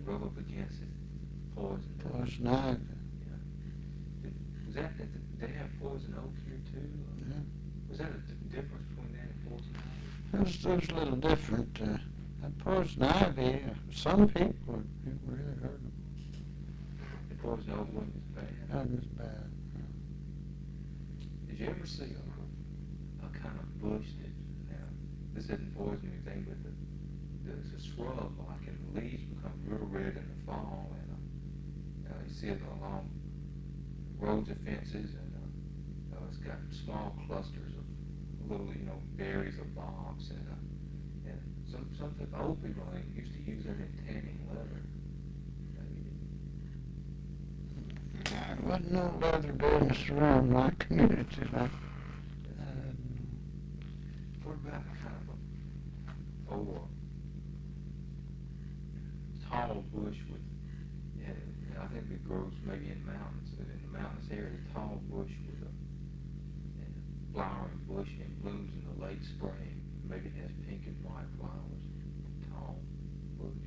rub up against it, poison. Poison ivy. Was that, did they have poison oak here too? Yeah. Was that a difference between that and poison ivy? There's a little different. That poison ivy, some people, it really hurt them. The poison oak wasn't as bad? Not as bad. Did you ever see a kind of bush that, this isn't poison or anything, but there's a shrub, like and the leaves become real red in the fall, and you see it along roads and fences, and it's got small clusters of little, berries or bombs, and something old people used to use it in tanning leather. There wasn't no leather business around my community. What about kind of a tall bush with, I think it grows maybe in mountains, in the mountainous area, a tall bush with a flowering bush and blooms in the late spring. Maybe it has pink and white flowers. Tall bush.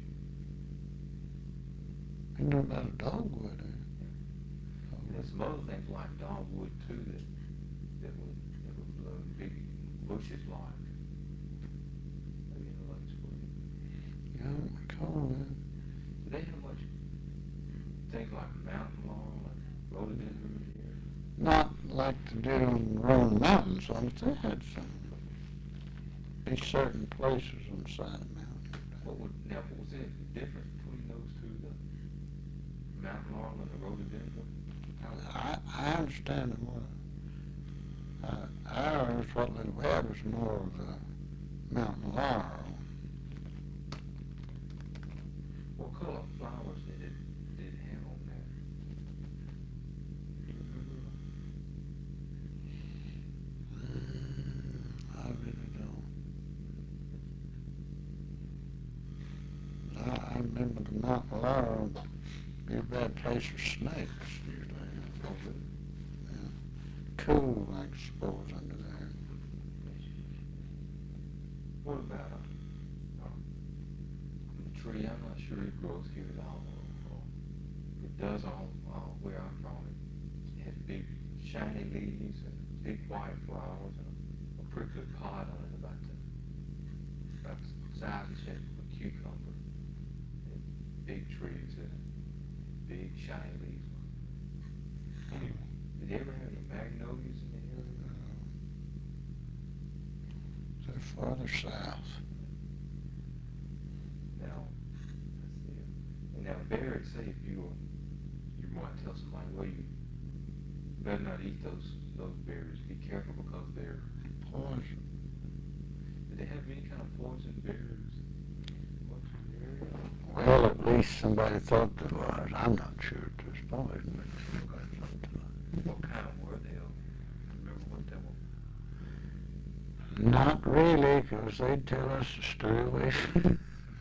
You know about a dogwood, There's some other things like dogwood too that would bloom big bushes like. Maybe in the late spring. Yeah, I don't recall that. Do they have much things like mountain laurel and rhododendron here? Not like they did on Roan Mountains, but they had some. Be certain places on the side of the mountain. What was the difference between those two, the mountain laurel and the rhododendron? I understand it more. Ours, what little we had was more of the mountain laurel. What color flowers did it have on there? Do you remember? I really don't. I remember the mountain laurel be a bad place for snakes usually. Yeah. Cool, I suppose, under there. What about a tree? I'm not sure it grows here at all. It does all where I'm from. It has big shiny leaves and big white flowers and a pretty good pod on it about the size and shape of a cucumber. And big trees and big shiny leaves. Did you ever have any magnolias in the area? They're farther south. Now, let's see. Now, berries, say if you might tell somebody, well, you better not eat those berries. Be careful because they're Poison. Did they have any kind of poison berries? What's in the area? Well, at least somebody thought there was. I'm not sure it was poison, but somebody thought there was. What kind were they? Remember what they were? Not really, because they'd tell us to stay away from it.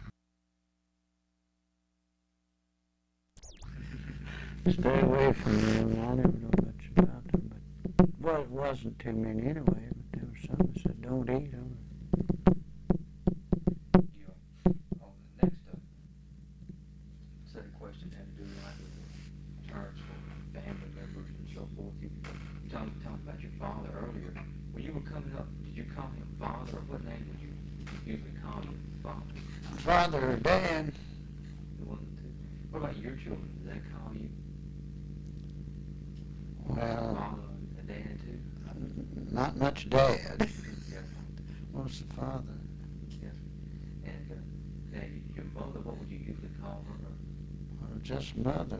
Stay away from them. I never know much about them, but well, it wasn't too many anyway. But there was some that said don't eat them. On the next set of questions had to do like with church, family members, and so forth. You talked about your father earlier. When you were coming up, did you call him father, or what name would you usually call your father? Father or Dad. The one that. What about your children? Do they call you Well, father and dad too? not much Dad. Yes. What's the father? Yes. And now your mother, what would you usually call her? Well, just Mother.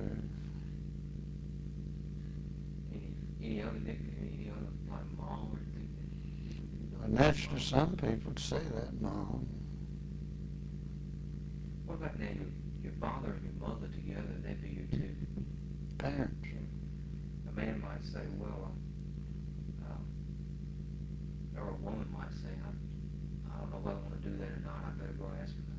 Any other nickname? Any other like mom or anything? Well, naturally, some people would say that, Mom. What about now your father and your mother together? They'd be your two Parents. A man might say, well, or a woman might say, I don't know whether I want to do that or not. I better go ask my.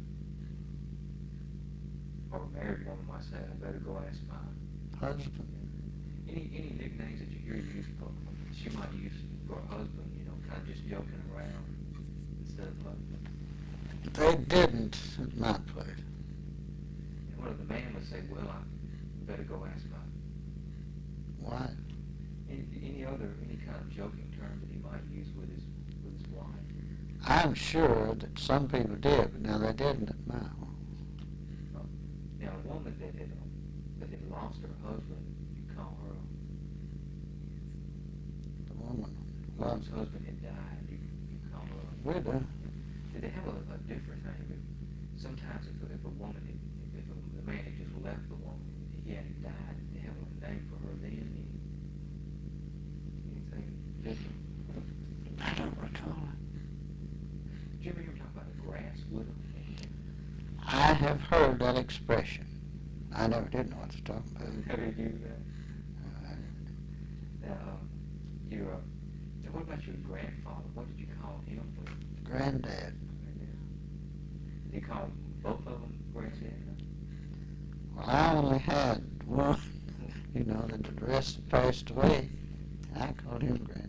Or a married woman might say, I better go ask my Husband. Any nicknames that you hear used for, she might use for a husband, kind of just joking around instead of husband. They didn't at my place. And what are the to say, well, I better go ask my What? any kind of joking term that he might use with his wife. I'm sure that some people did, but now they didn't at my home. Now, a woman that had lost her husband, you call her The woman whose was husband had died, you call her a widow. Did they have a different name? Sometimes if a woman had, if the man had just left the woman, he hadn't died, did they have a name for her then? Anything different? I don't recall it. Did you ever hear him talk about a grass widow? I have heard that expression. I never did know what to talk about. Have you used that? What about your grandfather? What did you call him? Granddad. Did you call both of them granddad? Well, I only had one. The rest passed away. I called him Granddad.